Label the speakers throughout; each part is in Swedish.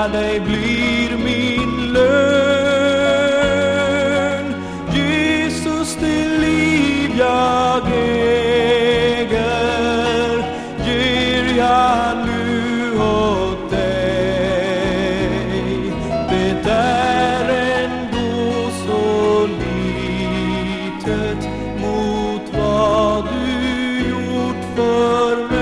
Speaker 1: tjäna dig blir min lön. Jesus, det liv jag äger ger jag nu åt dig. Det är ändå så litet mot vad du gjort för mig.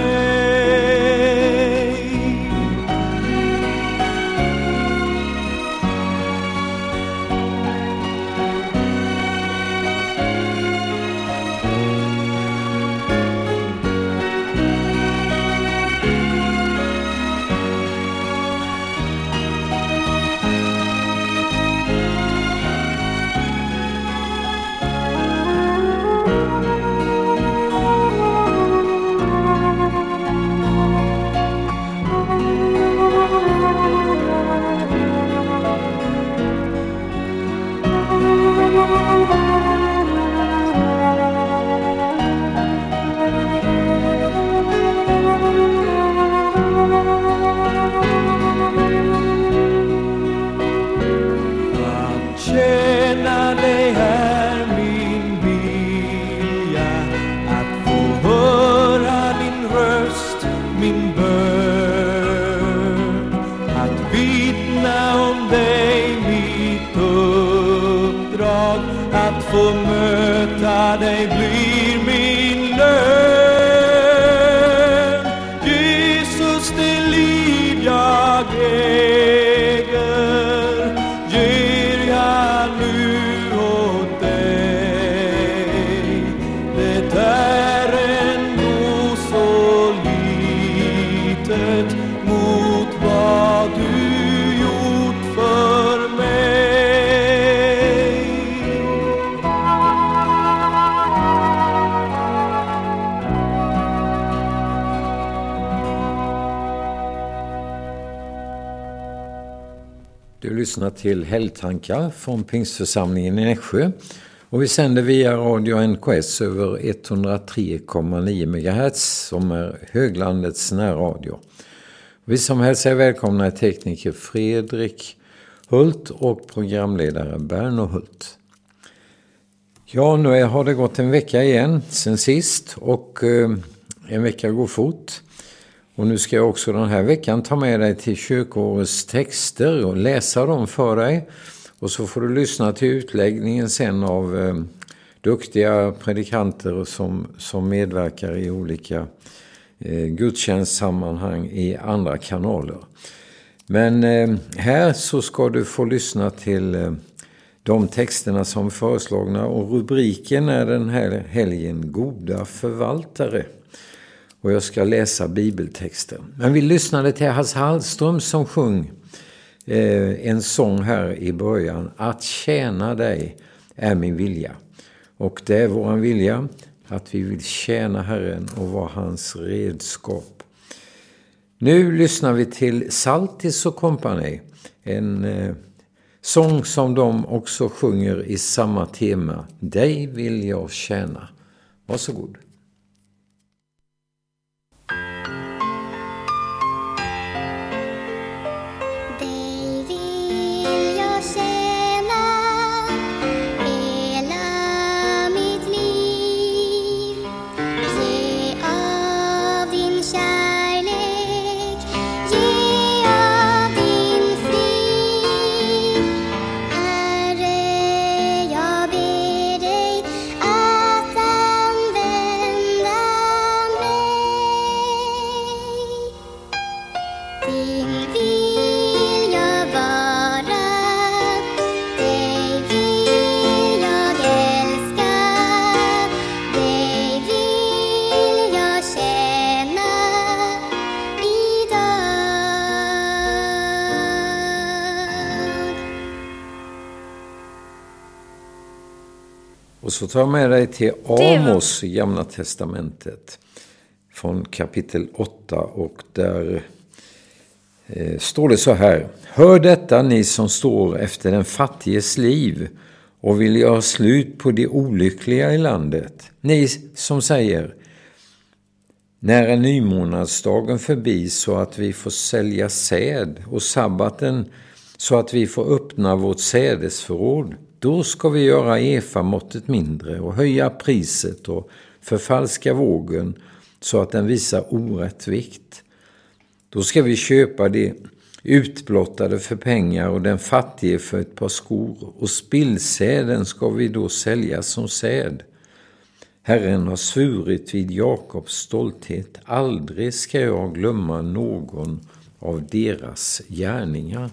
Speaker 1: Tjäna dig är min vilja, att få höra din röst, min bön, att vittna om dig mitt uppdrag, att få möta dig blir min lön. Jesus, det liv jag äger ger jag nu åt dig. Det är ändå så litet mot vad du gjort för mig.
Speaker 2: Du lyssnar till Helgtankar från Pingstförsamlingen i Nässjö och vi sänder via radio NKS över 103,9 MHz som är höglandets närradio. Vi som hälsar är välkomna är tekniker Fredrik Hult och programledare Berno Hult. Ja, nu har det gått en vecka igen sen sist och en vecka går fort. Och nu ska jag också den här veckan ta med dig till kyrkoårets texter och läsa dem för dig. Och så får du lyssna till utläggningen sen av duktiga predikanter som medverkar i olika gudstjänstsammanhang i andra kanaler. Men här så ska du få lyssna till de texterna som föreslagna och rubriken är den här helgen Goda förvaltare. Och jag ska läsa bibeltexter. Men vi lyssnade till Hasse Hallström som sjöng en sång här i början. Att tjäna dig är min vilja. Och det är våran vilja att vi vill tjäna Herren och vara hans redskap. Nu lyssnar vi till Saltis och Company. En sång som de också sjunger i samma tema. Dig vill jag tjäna. Varsågod. Och så tar jag med dig till Amos i Gamla testamentet från kapitel 8 och där står det så här. Hör detta ni som står efter den fattiges liv och vill göra slut på de olyckliga i landet. Ni som säger, När är nymånadsdagen förbi så att vi får sälja säd och sabbaten så att vi får öppna vårt sädesförråd? Då ska vi göra efamåttet mindre och höja priset och förfalska vågen så att den visar orätt vikt. Då ska vi köpa det utblottade för pengar och den fattige för ett par skor, och spillsäden ska vi då sälja som säd. Herren har svurit vid Jakobs stolthet, aldrig ska jag glömma någon av deras gärningar.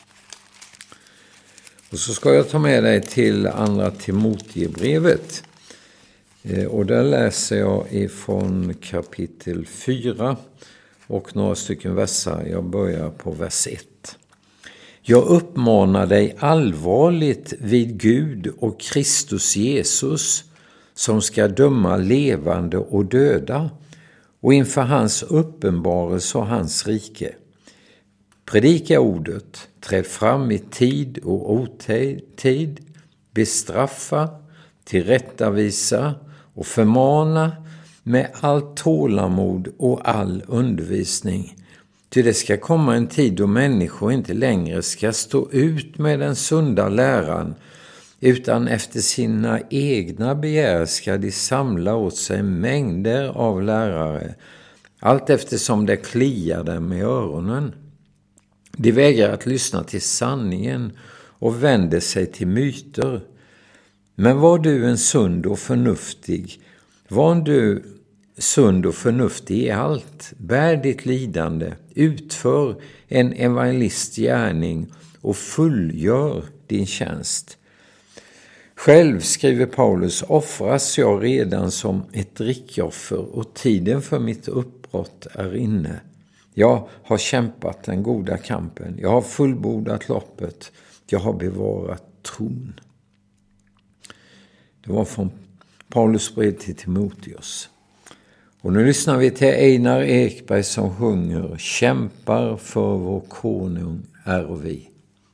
Speaker 2: Och så ska jag ta med dig till andra Timoteusbrevet. Och där läser jag ifrån kapitel 4 och några stycken versar. Jag börjar på vers 1. Jag uppmanar dig allvarligt vid Gud och Kristus Jesus, som ska döma levande och döda, och inför hans uppenbarelse och hans rike. Predika ordet, träd fram i tid och otid, bestraffa, tillrättavisa och förmana med allt tålamod och all undervisning. Ty det ska komma en tid då människor inte längre ska stå ut med den sunda läran, utan efter sina egna begär ska de samla åt sig mängder av lärare, allt eftersom det kliar dem i öronen. De vägrar att lyssna till sanningen och vänder sig till myter. Men var du sund och förnuftig i allt, bär ditt lidande, utför en evangelistgärning och fullgör din tjänst. Själv, skriver Paulus, offras jag redan som ett drickoffer och tiden för mitt uppbrott är inne. Jag har kämpat den goda kampen, jag har fullbordat loppet, jag har bevarat tron. Det var från Paulus brev till Timoteus. Och nu lyssnar vi till Einar Ekberg som sjunger Kämpar för vår konung är vi.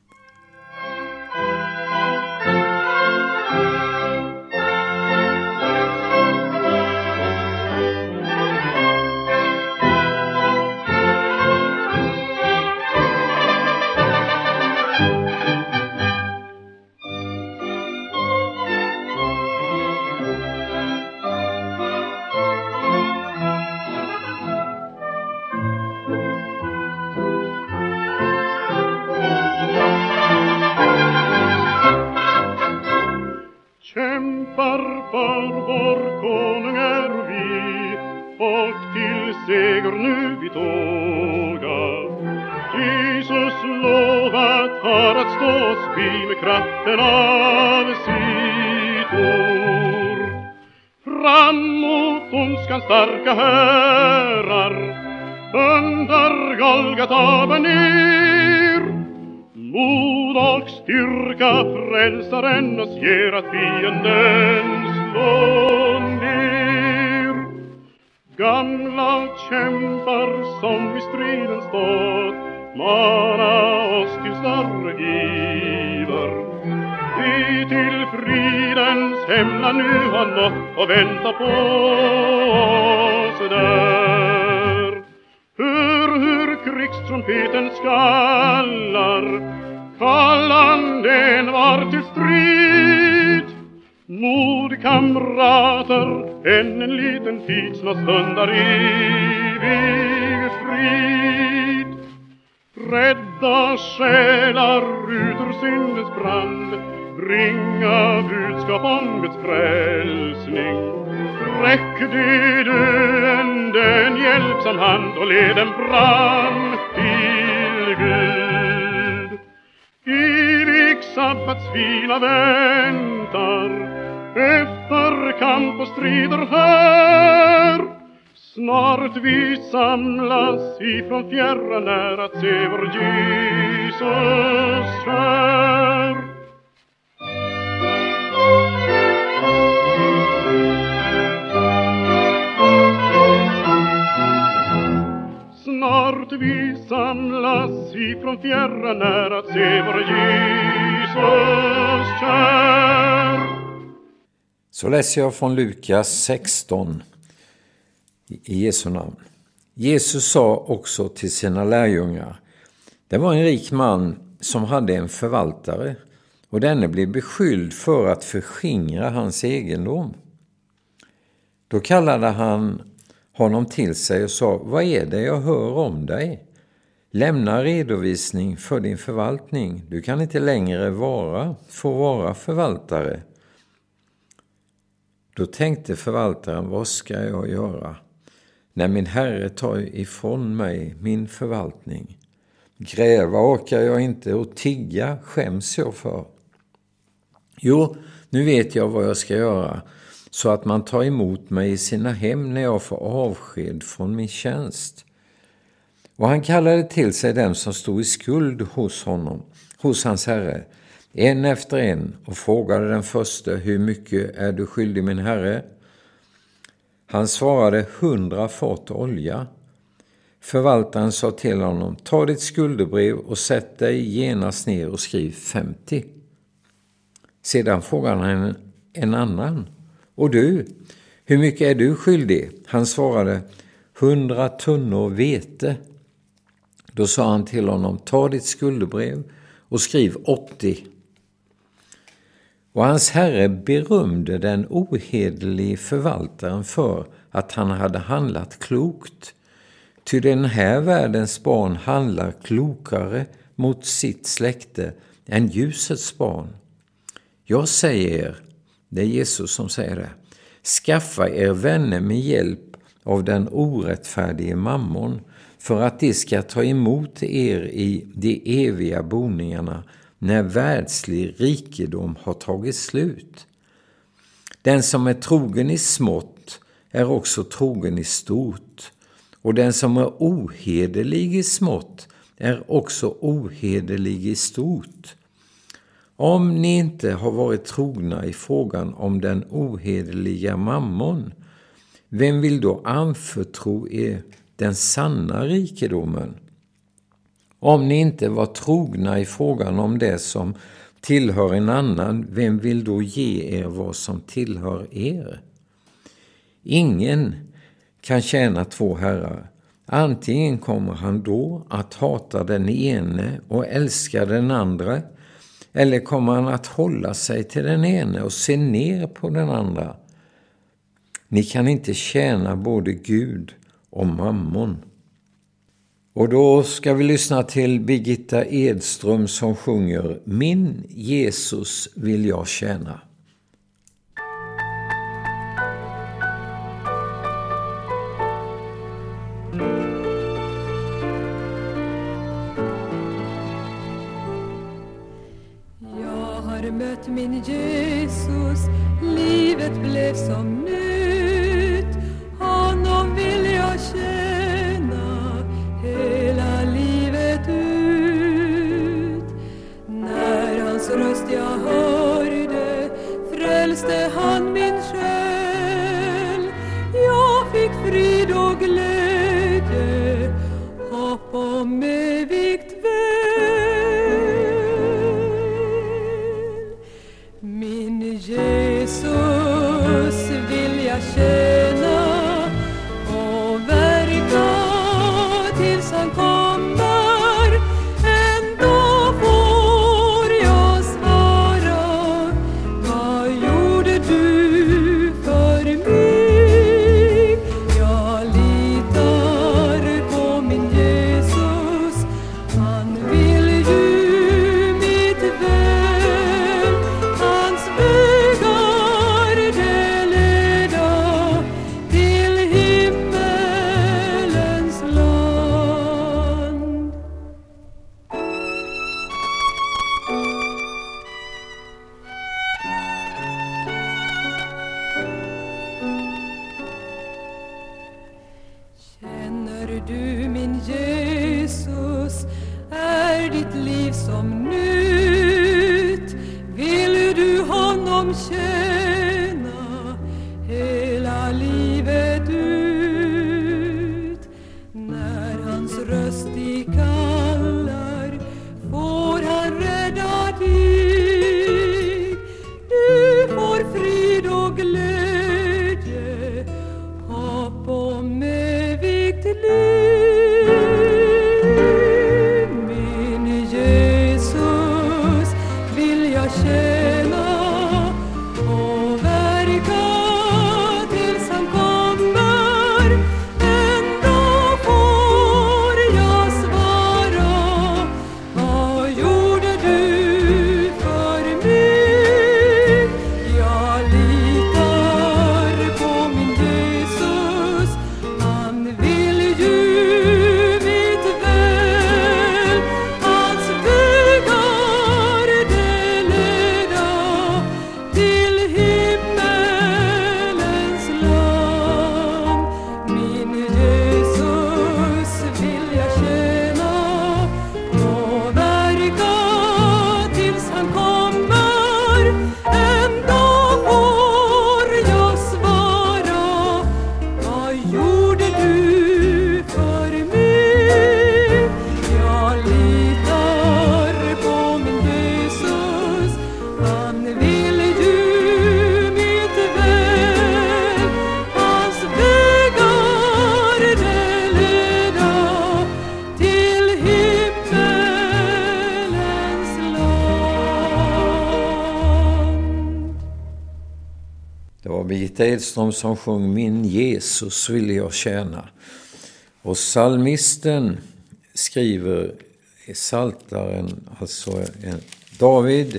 Speaker 1: Kraften av sitt ord framåt ondskans starka herrar under Golgata bär ner. Mod och styrka frälsaren oss ger att fienden slå ner. Gamla kämpar som i striden stått mana oss till större iver. Vi till fridens hemland nu har nått och väntar på oss där. Hur krigstrumpeten skallar, kallanden var till strid. Mod kamrater, än en liten tid slås stundar evig frid. Rädda själar ut ur syndens brand, bringa budskap om Guds frälsning. Räck de döende en hjälpsam hand och led dem fram till Gud. Evig sabbatsvila väntar efter kamp och strider här. Snart vi samlas ifrån fjärran när att se vår Jesus kär. Snart vi samlas ifrån fjärran när att se vår Jesus kär.
Speaker 2: Så läser jag från Lukas 16. i Jesu namn. Jesus sa också till sina lärjungar: det var en rik man som hade en förvaltare, och denne blev beskylld för att förskingra hans egendom. Då kallade han honom till sig och sa: vad är det jag hör om dig? Lämna redovisning för din förvaltning. Du kan inte längre få vara förvaltare. Då tänkte förvaltaren: vad ska jag göra när min herre tar ifrån mig min förvaltning? Gräva orkar jag inte, och tigga skäms jag för. Jo, nu vet jag vad jag ska göra, så att man tar emot mig i sina hem när jag får avsked från min tjänst. Och han kallade till sig dem som stod i skuld hos honom, hos hans herre, en efter en, och frågade den första: hur mycket är du skyldig min herre? Han svarade: 100 fat olja. Förvaltaren sa till honom: ta ditt skuldebrev och sätt dig genast ner och skriv 50. Sedan frågade han en annan: och du, hur mycket är du skyldig? Han svarade: 100 tunnor vete. Då sa han till honom: ta ditt skuldebrev och skriv 80. Och hans herre berömde den ohederlige förvaltaren för att han hade handlat klokt. Ty den här världens barn handlar klokare mot sitt släkte än ljusets barn. Jag säger er, det är Jesus som säger det: skaffa er vänner med hjälp av den orättfärdige mammon, för att de ska ta emot er i de eviga boningarna när världslig rikedom har tagit slut. Den som är trogen i smått är också trogen i stort, och den som är ohederlig i smått är också ohederlig i stort. Om ni inte har varit trogna i frågan om den ohederliga mammon, vem vill då anförtro er den sanna rikedomen? Om ni inte var trogna i frågan om det som tillhör en annan, vem vill då ge er vad som tillhör er? Ingen kan tjäna 2 herrar. Antingen kommer han då att hata den ene och älska den andra, eller kommer han att hålla sig till den ene och se ner på den andra. Ni kan inte tjäna både Gud och mammon. Och då ska vi lyssna till Birgitta Edström som sjunger: Min Jesus vill jag tjäna.
Speaker 3: Jag har mött min Jesus, livet blev som nytt. Honom vill jag tjäna hela livet ut. När hans röst jag hörde, frälste han min själ. Jag fick frid och glädje, hopp om evigt väl. Min Jesus vill jag tjäna och verka tills han kommer. Ändå får jag svara: vad gjorde du för mig? Jag litar på min Jesus, han vill ju mitt väl. Hans vägar det leda till himmelens land. Känner du min Jesus? Är ditt liv som nytt? Vill du honom tjäna hela livet ut? När hans röst dig kallar, får han rädda dig. Du får frid och glädje, hopp om tjäna och verka tills han kommer. En dag får jag svara, vad gjorde du för mig? Jag litar på min Jesus, han vill ju mitt väl. Hans vägar det leda till himmelens land. Min Jesus vill jag tjäna och verka tills han kommer. En dag får jag svara, vad gjorde du för mig? Jag litar på min Jesus, han vill ju mitt väl. Hans vägar det leda till himmelens land.
Speaker 2: Det var Birgitta Edström som sjöng Min Jesus vill jag tjäna. Och psalmisten skriver i Psaltaren, alltså David,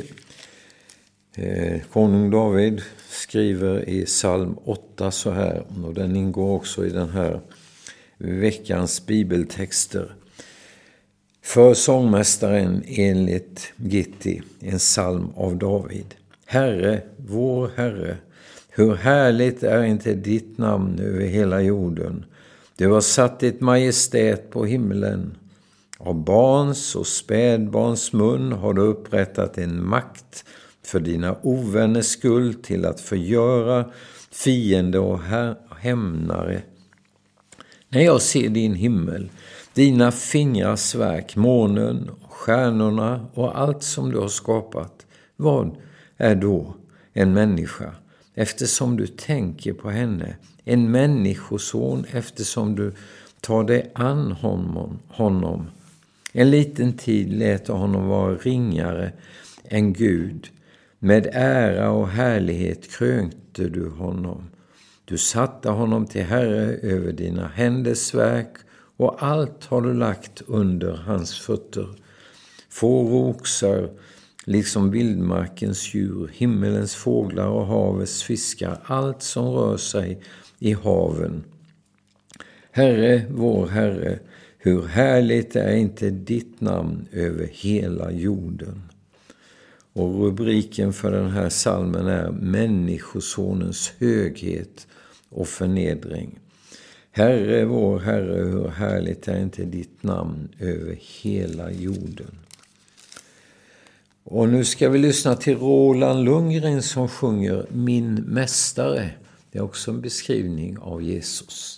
Speaker 2: konung David skriver i psalm 8 så här, och den ingår också i den här veckans bibeltexter. För sångmästaren enligt Gitti, en psalm av David. Herre, vår Herre, hur härligt är inte ditt namn över hela jorden. Du har satt ditt majestät på himlen. Av barns och spädbarns mun har du upprättat en makt för dina ovänners skull till att förgöra fiende och hämnare. När jag ser din himmel, dina fingrars verk, månen och stjärnorna och allt som du har skapat, vad är då en människa? Eftersom du tänker på henne, en människoson eftersom du tar dig an honom. En liten tid lät honom vara ringare än Gud. Med ära och härlighet krönte du honom. Du satte honom till herre över dina händers verk och allt har du lagt under hans fötter. Får oxar, liksom vildmarkens djur, himmelens fåglar och havets fiskar, allt som rör sig i haven. Herre, vår Herre, hur härligt är inte ditt namn över hela jorden. Och rubriken för den här psalmen är Människosonens höghet och förnedring. Herre, vår Herre, hur härligt är inte ditt namn över hela jorden. Och nu ska vi lyssna till Roland Lundgren som sjunger Min mästare. Det är också en beskrivning av Jesus.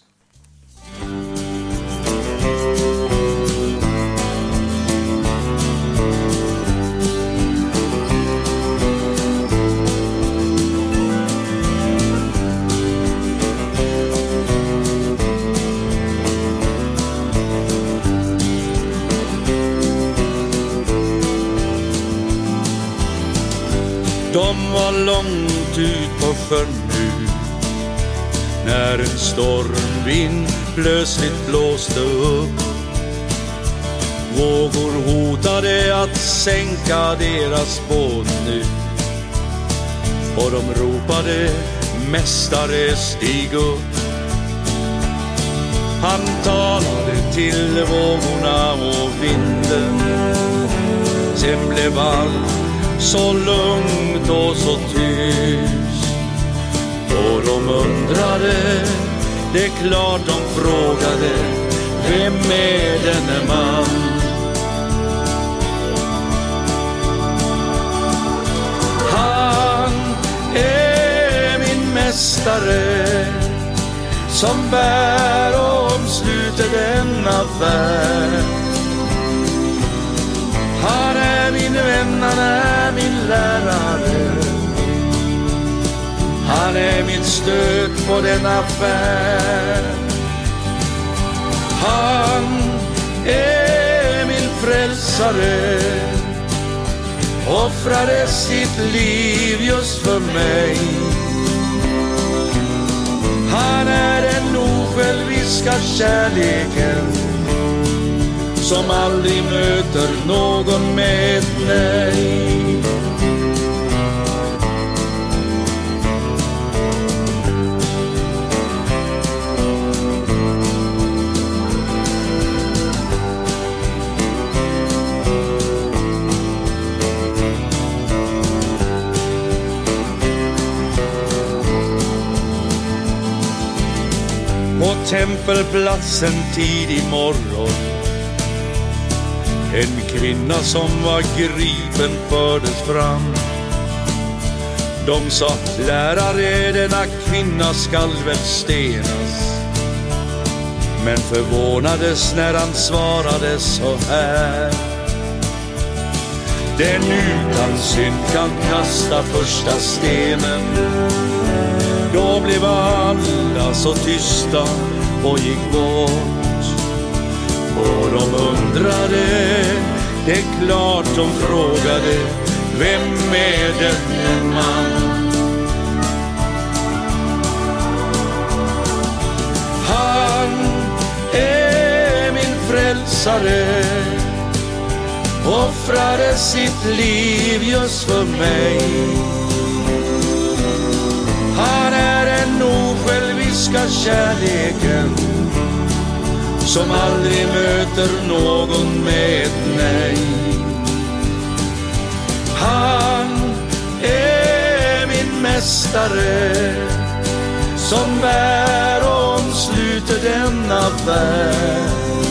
Speaker 4: De var långt ut på sjön nu, när en stormvind plötsligt blåste upp. Vågor hotade att sänka deras båt nu, och de ropade, mästare stig upp. Han talade till vågorna och vinden, sen blev allt så lugnt och så tyst. Och de undrade, det är klart de frågade, vem är denne man? Han är min mästare, som bär och omsluter denna värld. Han är min vän, han är min lärare. Han är mitt stöd på denna färd. Han är min frälsare. offrade sitt liv just för mig. Han är den osjälviska kärleken som aldrig möter någon med ett nej. På tempelplatsen tidig morgon, en kvinna som var gripen fördes fram. De sa, lärare, denna kvinna skall väl stenas. Men förvånades när han svarade så här: den utan synd kan kasta första stenen. Då blev alla så tysta och gick bort. Och de undrade, det är klart de frågade, vem är denne man? Han är min frälsare, offrade sitt liv just för mig. Han är den osjälviska kärleken som aldrig möter någon med ett nej. Han är min mästare som bär och omsluter denna värld.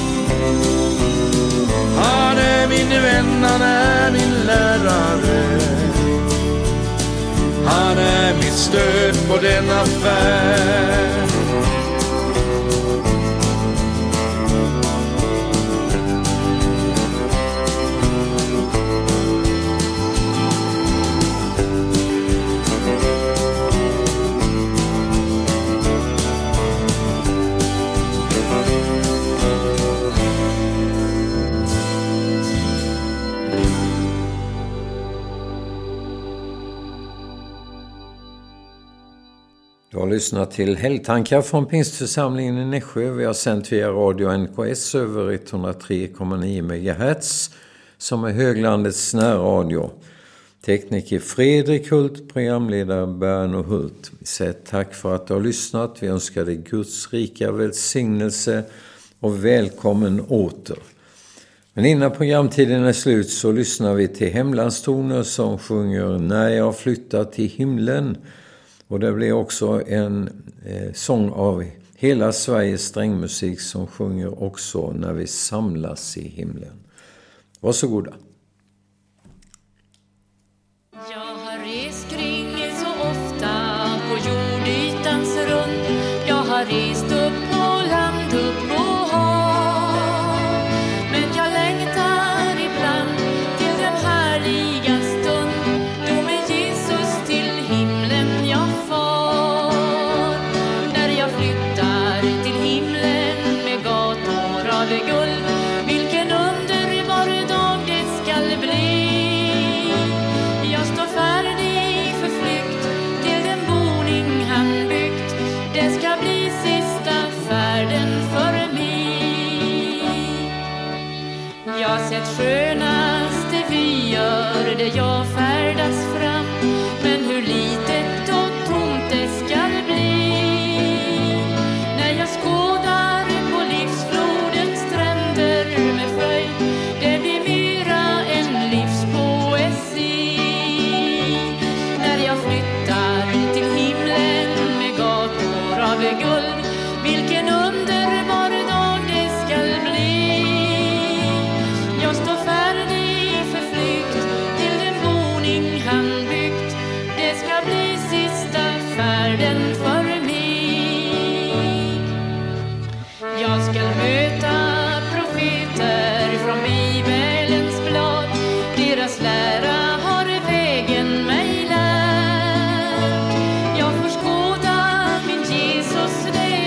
Speaker 4: Han är min vän, han är min lärare. Han är mitt stöd på denna färd.
Speaker 2: Du har lyssnat till Helgtankar från Pingstförsamlingen i Nässjö. Vi har sänt via radio NKS över 103,9 MHz som är höglandets närradio. Tekniker Fredrik Hult, programledare Berno Hult. Vi säger tack för att du har lyssnat. Vi önskar dig Guds rika välsignelse och välkommen åter. Men innan programtiden är slut så lyssnar vi till Hemlandstoner som sjunger När jag flyttar till himlen. Och det blir också en sång av hela Sveriges strängmusik som sjunger också När vi samlas i himlen. Varsågoda.
Speaker 3: Jag har rest kring så ofta på jordytans rund. Jag har rest upp på land, upp på hav. Men jag längtar ibland till den härliga stund då med Jesus till himlen jag far. När jag flyttar till himlen med gator av guld, vilken underbar dag det skall bli. Jag står färdig för flykt till den boning han byggt. Det ska bli sista färden för mig. Jag sett skönaste vyer där jag färdats fram. Men hur litet och tomt det ska bli när jag skådar på livsflodens stränder med fröjd. Det blir mera än livspoesi när jag flyttar till himlen med gator av guld. Vilken underbar dag det skall bli. Jag står färdig för flykt till den boning han byggt. Det ska bli sista färden för mig. Jag ska möta profeter från Bibelns blad. Deras lära har vägen mig lärt. Jag får skåda min Jesus, det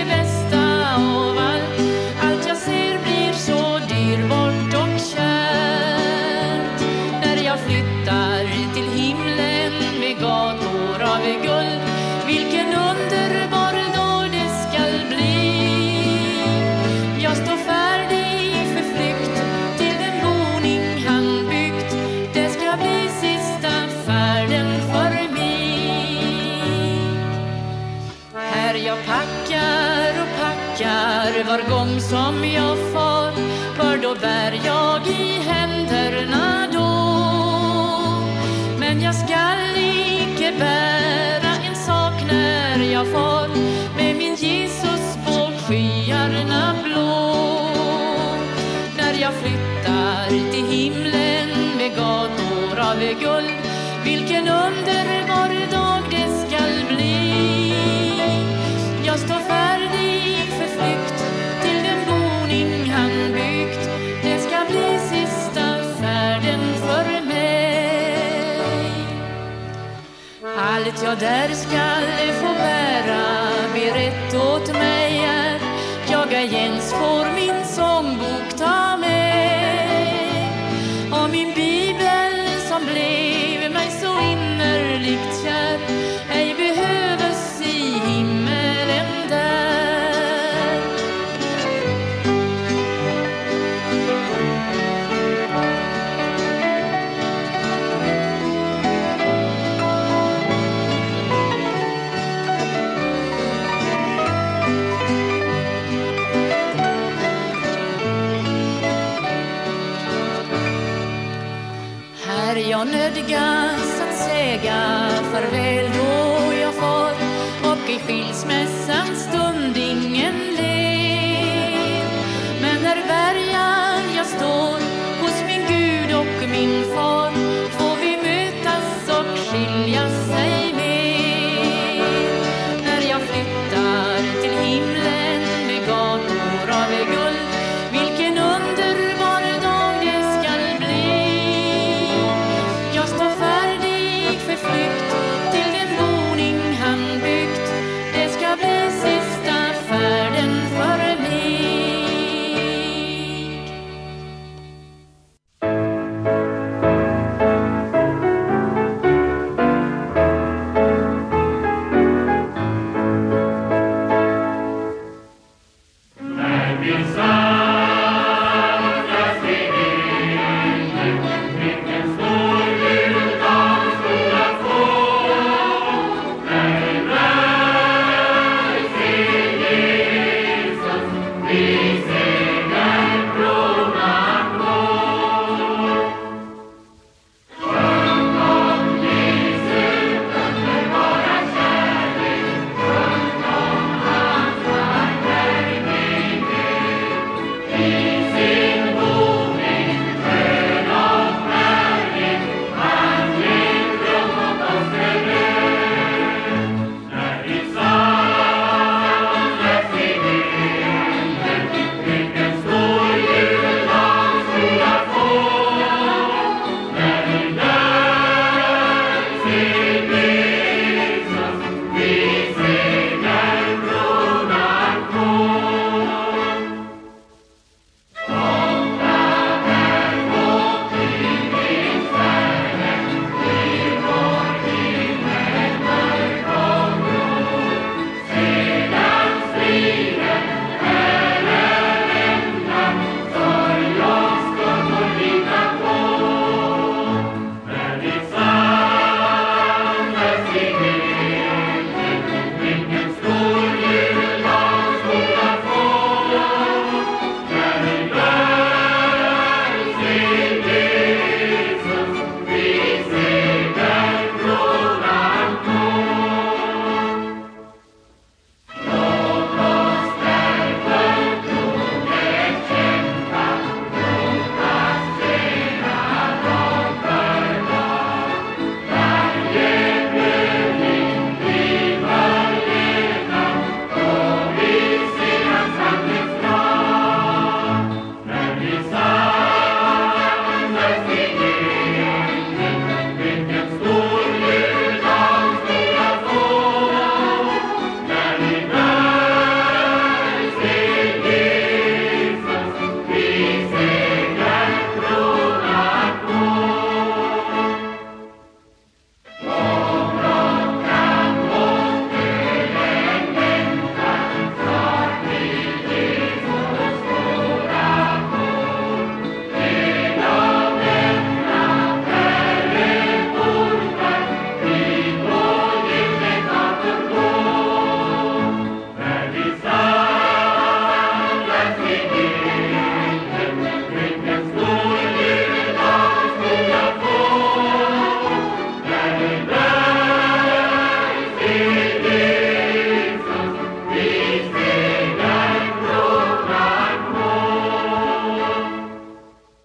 Speaker 3: var gång som jag far, för då bär jag i händerna då. Men jag skall icke bära en sak när jag far, med min Jesus på skyarna blå. När jag flyttar till himlen med gator av guld, vilken underbar dag det skall bli. Jag står färdig för flykt till den boning han byggt. Det ska bli sista färden för mig. Allt jag där skall få bära berätt åt mig är, jag Jens får min sångbok ta med, och min bibel som blev mig så innerligt kär, ej behövs i himmelen där. Här jag nödgas att säga farväl då jag far, och i skilsmässans stund ingen ler. Men när bärgad jag står hos min Gud och min far, får vi mötas och skiljas